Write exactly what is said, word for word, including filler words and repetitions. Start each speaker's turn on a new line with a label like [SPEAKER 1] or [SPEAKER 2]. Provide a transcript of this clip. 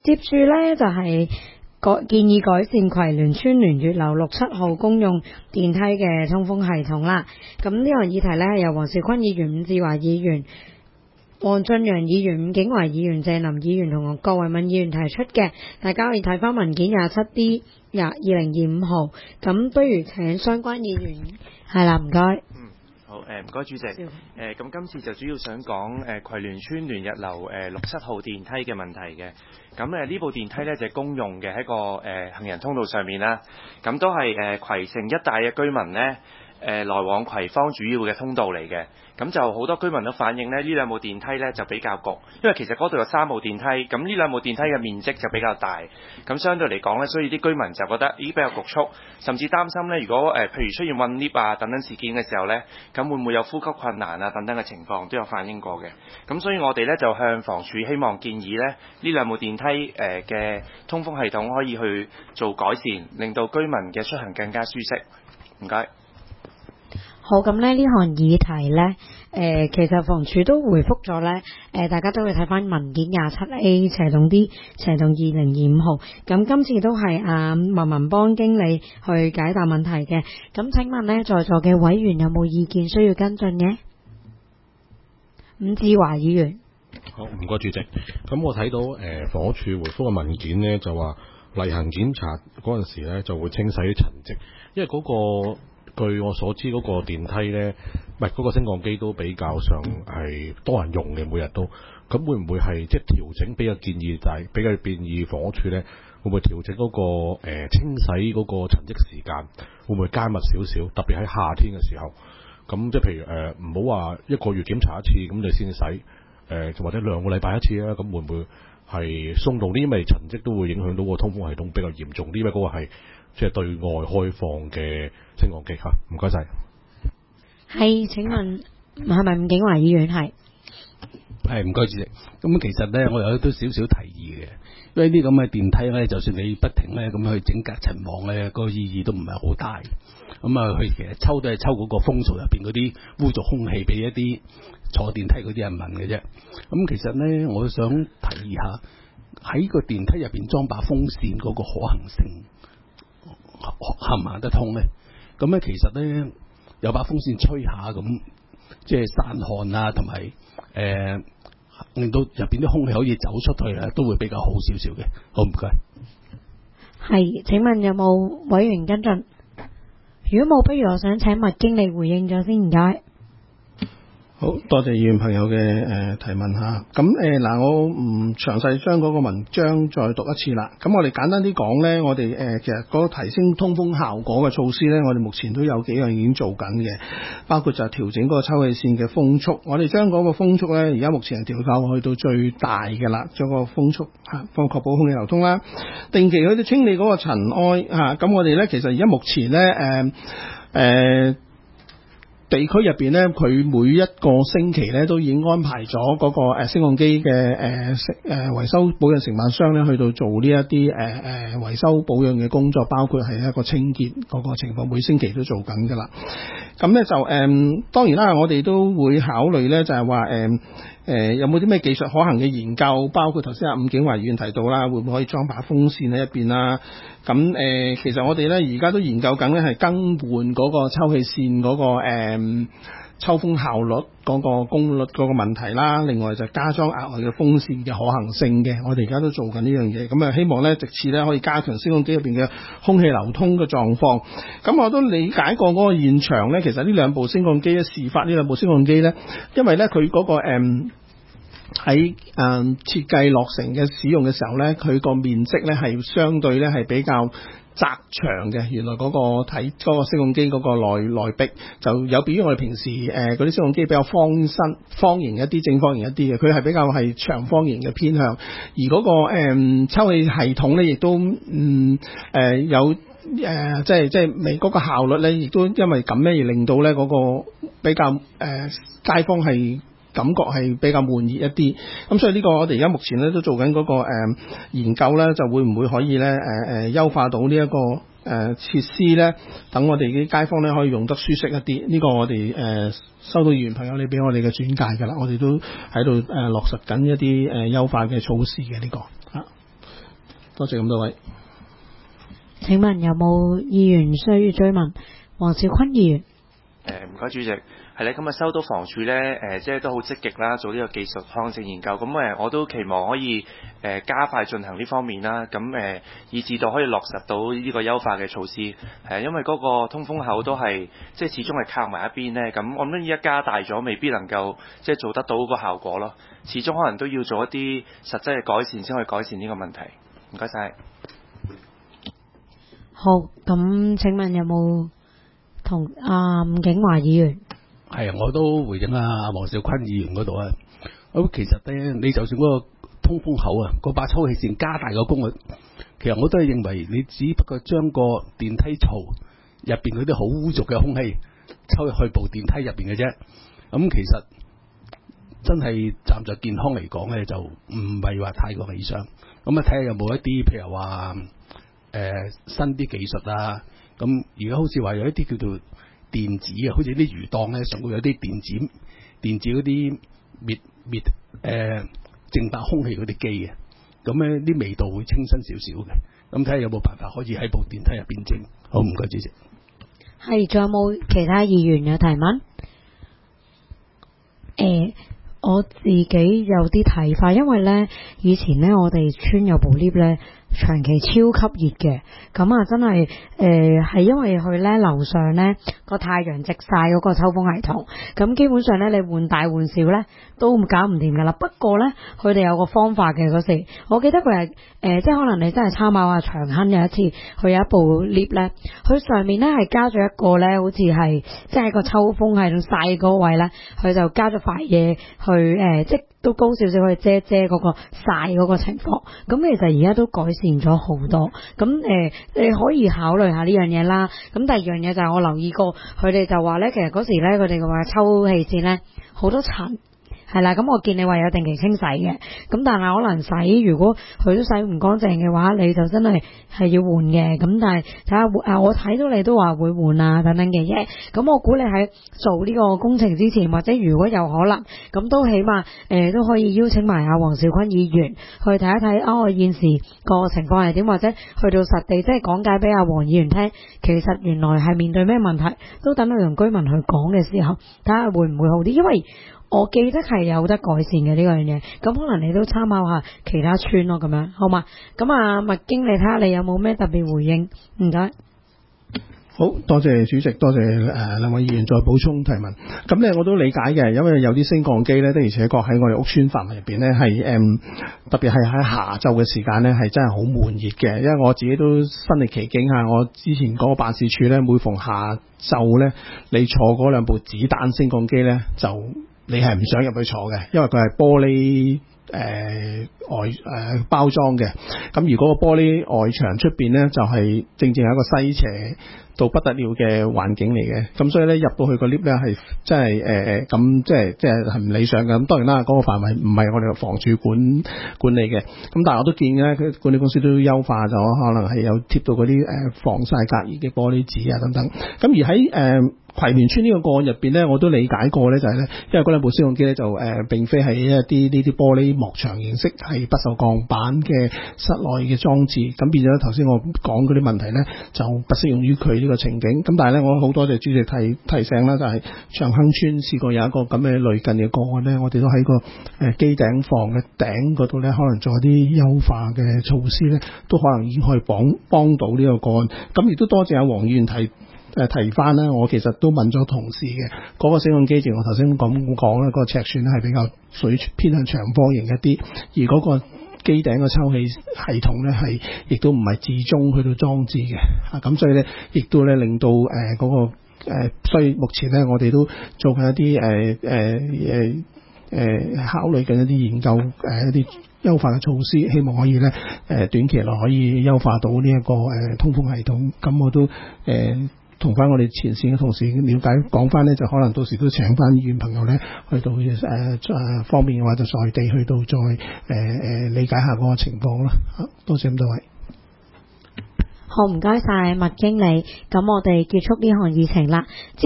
[SPEAKER 1] 接住咧就係、是。改建議改善葵聯邨聯月樓六七號公用電梯嘅通風系統啦。咁呢項議題呢，係由黃兆坤議員、伍志華議員、黃俊陽議員、伍景華議員、鄭林議員同郭惠敏議員提出嘅。大家可以睇翻文件廿七 D 廿二零二五號。咁不如請相關議員係啦，唔該。
[SPEAKER 2] 嗯，好誒，唔該主席。誒、呃，咁今次就主要想講誒葵聯邨聯日樓誒六七號電梯嘅問題嘅。咁誒呢部電梯咧就係公用嘅喺個誒、呃、行人通道上面啦，咁都係誒、呃、葵盛一帶嘅居民咧誒、呃、來往葵芳主要嘅通道嚟嘅，咁就好多居民都反映咧呢兩部電梯咧就比較焗，因為其實嗰度有三部電梯，咁呢兩部電梯嘅面積就比較大，咁相對嚟講咧，所以啲居民就覺得咦比較局促，甚至擔心咧如果誒、呃、譬如出現困 lift 啊等等事件嘅時候咧，咁會唔會有呼吸困難啊等等嘅情況都有反映過嘅，咁所以我哋咧就向房署希望建議咧呢兩部電梯誒嘅通風系統可以去做改善，令到居民嘅出行更加舒適。唔該。
[SPEAKER 1] 好，咁咧呢項議題咧，誒、呃、其實房署都回覆咗咧，誒、呃、大家都會睇翻文件廿七 A 斜棟 D 斜棟二零二五號。咁今次都係啊文文幫經理去解答問題嘅。咁請問咧，在座嘅委員有冇意見需要跟進嘅？伍志華議員。
[SPEAKER 3] 好，唔該主席。咁我睇到誒、呃、房屋署回覆嘅文件呢，就話例行檢查嗰陣時咧就會清洗啲塵跡，因為嗰、那個據我所知嗰個電梯呢，唔係嗰個升降機都比較上係多人用嘅，每日都。咁會唔會係即係調整比較建議，就係比較建議房屋署呢，會唔會調整嗰、那個、呃、清洗嗰個塵跡時間，會唔會加密少少？特別喺夏天嘅時候，咁即係譬如誒唔好話一個月檢查一次，咁你先洗。誒、呃，或者兩個禮拜一次啦，咁會唔會係鬆動啲？因為塵跡都會影響到個通風系統比較嚴重啲，因為嗰個係即係對外開放嘅升降機嚇。唔該晒。
[SPEAKER 1] 係，請問係咪伍景華議員？係
[SPEAKER 4] 係，唔該主席。咁其實咧，我有都少少提議嘅，因為啲咁嘅電梯咧，就算你不停咧咁去整隔塵網咧，個意義都唔係好大。咁啊，佢其實抽都係抽嗰個風槽入邊嗰啲污濁空氣俾一啲坐電梯嗰啲人聞嘅啫。咁其實咧，我想提議下喺個電梯入邊裝把風扇嗰個可行性行唔行得通咧？咁咧其實咧有把風扇吹下咁，即係散汗啊，同埋誒令到入邊啲空氣可以走出去咧，都會比較好少少嘅。好，唔該。
[SPEAKER 1] 係，請問有冇委員跟進？如果冇，不如我想請麥經理回應咗先，唔該。
[SPEAKER 5] 好多謝議員朋友嘅誒、呃、提問嚇，咁誒嗱我唔詳細將嗰個文章再讀一次啦。咁我哋簡單啲講呢，我哋誒、呃、其實嗰個提升通風效果嘅措施呢，我哋目前都有幾樣已經做緊嘅，包括就係調整嗰個抽氣扇嘅風速。我哋將嗰個風速呢，而家目前係調校去到最大嘅啦，將個風速嚇，幫確保空氣流通啦。定期去到清理嗰個塵埃嚇，咁、啊、我哋呢，其實而家目前呢。誒、呃、誒。呃地區入邊呢，佢每一個星期呢都已經安排咗嗰個誒升降機嘅誒誒維修保養承辦商呢去到做呢一啲誒誒維修保養嘅工作，包括係一個清潔嗰個情況，每星期都做緊噶啦。咁呢就誒、呃，當然啦，我哋都會考慮呢，就係話誒誒有冇啲咩技術可行嘅研究，包括頭先阿伍景華議員提到啦，會唔會可以裝把風扇喺一邊啦？咁誒、呃，其實我哋咧而家都研究緊咧，係更換嗰個抽氣扇嗰、嗰個誒、呃、抽風效率嗰個功率嗰個問題啦。另外就加裝額外嘅風扇嘅可行性嘅，我哋而家都做緊呢樣嘢。咁啊，希望咧，藉此咧可以加強升降機入邊嘅空氣流通嘅狀況。咁我都理解過嗰個現場咧，其實呢兩部升降機咧，事發呢兩部升降機咧，因為咧佢嗰個誒。呃喺誒、嗯、設計落成嘅使用嘅時候呢，佢個面積呢係相對呢係比較窄長嘅。原來嗰個睇嗰個升降機嗰個內內壁就有別於我哋平時誒嗰啲升降機比較方身方形一啲、正方形一啲嘅，佢係比較係長方形嘅偏向。而嗰、嗰個誒、嗯、抽氣系統呢，亦都嗯誒、呃、有誒即係即係未嗰個效率呢，亦都因為咁呢而令到呢嗰個比較誒、呃、街坊係。感覺係比較悶熱一啲，咁所以呢個我哋而家目前咧都做緊嗰、那個、呃、研究咧，就會唔會可以咧誒誒優化到呢、這、一個誒、呃、設施咧，等我哋啲街坊咧可以用得舒適一啲。呢、這個我哋誒、呃、收到議員朋友你俾我哋嘅轉介㗎啦，我哋都喺度誒落實緊一啲誒優化嘅措施嘅呢、這個啊。 多謝咁多位。
[SPEAKER 1] 請問有冇議員需要追問？黃兆坤議員。
[SPEAKER 2] 誒唔該主席，係咧，今日收到房署咧誒，即係都好積極啦，做呢個技術抗性研究，咁誒我都期望可以誒、呃、加快進行呢方面啦，咁誒、呃、以至到可以落實到呢個優化嘅措施，係、呃、因為嗰個通風口都係即係始終係靠埋一邊咧，咁我諗依家加大咗，未必能夠即係做得到嗰個效果咯，始終可能都要做一啲實際嘅改善先可以改善呢個問題。唔該晒。
[SPEAKER 1] 好，咁請問有冇同阿伍景華議員？
[SPEAKER 4] 係啊，我都回應啊黃兆坤議員嗰度啊。咁其實咧，你就算嗰個通風口啊，嗰把抽氣扇加大個功率，其實我都係認為你只不過將個電梯槽入邊嗰啲好污濁嘅空氣抽入去部電梯入邊嘅啫。咁其實真係站在健康嚟講咧，就唔係話太過理想。咁啊，睇下有冇一啲譬如話誒、呃、新啲技術啊。咁而家好似話有一啲叫做電子啊，好似啲魚檔咧，上會有啲電子電子嗰啲滅滅誒淨化空氣嗰啲機嘅，咁咧啲味道會清新少少嘅。咁睇下有冇辦法可以喺部電梯入邊整。好，唔該主席。
[SPEAKER 1] 係，仲有冇其他議員有提問？誒、呃，我自己有啲睇法，因為咧以前咧我哋村有部 lift 咧。長期超級熱嘅，咁啊真係誒係因為佢咧樓上咧個太陽直曬嗰個抽風系統，咁基本上咧你換大換小咧都搞唔掂噶啦。不過咧佢哋有個方法嘅嗰時，我記得佢係誒即係可能你真係參考下長亨有一次，佢有一部 lift 咧，佢上面咧係加咗一個咧，好似係即係個抽風系統曬嗰位咧，佢就加咗塊嘢去誒、呃、即都高少少去遮遮嗰個曬嗰個情況，咁其實而家都改善咗好多。咁誒、呃，你可以考慮下呢樣嘢啦。咁第二樣嘢就係我留意過，佢哋就話咧，其實嗰時咧佢哋話抽氣扇咧好多塵。係啦，咁我見你話有定期清洗嘅，咁但係可能洗，如果佢都洗唔乾淨嘅話，你就真係係要換嘅。咁但係睇下誒，我睇到你都話會換啊等等嘅嘢，咁我估你喺做呢個工程之前，或者如果有可能，咁都起碼誒、呃、都可以邀請埋阿黃兆坤議員去睇一睇哦現時個情況係點，或者去到實地即係講解俾阿黃議員聽，其實原來係面對咩問題，都等佢同居民去講嘅時候，睇下會唔會好啲，因為我記得係有得改善嘅呢個樣嘢，咁可能你都參考下其他村咯，咁樣好嘛？咁啊，麥經理睇下你有冇咩特別回應？唔該。
[SPEAKER 5] 好多謝主席，多謝誒、呃、兩位議員再補充提問。咁咧我都理解嘅，因為有啲升降機咧的而且確喺我哋屋邨範圍入邊咧係誒特別係喺下晝嘅時間咧係真係好悶熱嘅，因為我自己都身歷其境下，我之前嗰個辦事處咧每逢下晝咧，你坐嗰兩部子彈升降機咧就你係唔想入去坐嘅，因為佢係玻璃誒、呃、外誒、呃、包裝嘅。咁而嗰個玻璃外牆出邊咧，就係、是、正正係一個西斜到不得了嘅環境嚟嘅。咁所以咧入到去個 lift 咧係真係誒誒咁即係即係係唔理想嘅。咁當然啦，嗰、那個範圍唔係我哋房署管管理嘅。咁但係我都見咧，佢管理公司都優化咗，可能係有貼到嗰啲誒防曬隔熱嘅玻璃紙啊等等。咁而喺誒。呃葵聯村呢個個案入邊咧，我都理解過咧，就係咧，因為嗰兩部升降機咧就誒、呃、並非係一啲呢啲玻璃幕牆形式係不鏽鋼板嘅室內嘅裝置，咁變咗頭先我講嗰啲問題咧就不適用於佢呢個情景。咁但係咧，我好多謝主席提提醒啦，就係、是、長亨村試過有一個咁嘅類近嘅個案咧，我哋都喺個誒機頂房嘅頂嗰度咧，可能做一啲優化嘅措施咧，都可能已經可以幫幫到呢個個案。咁亦都多謝阿黃議員提。誒提翻咧，我其實都問咗同事嘅嗰、那個升降機，正我頭先咁講咧，嗰、那個尺寸咧係比較屬於偏向長方形一啲，而嗰個機頂嘅抽氣系統咧係亦都唔係自中去到裝置嘅，啊咁所以咧亦都咧令到誒嗰、呃那個誒、呃，所以目前咧我哋都做緊一啲誒誒誒誒考慮緊一啲研究誒、呃、一啲優化嘅措施，希望可以咧誒、呃、短期內可以優化到呢、這、一個誒、呃、通風系統。咁我都誒。呃同翻我哋前線嘅同事了解講翻咧，就可能到時都請翻議員朋友咧去到誒誒、呃、方面嘅話，就在地去到再誒誒、呃、理解下嗰個情況啦。好多謝咁多位。
[SPEAKER 1] 好，唔該晒麥經理，咁我哋結束呢項議程啦。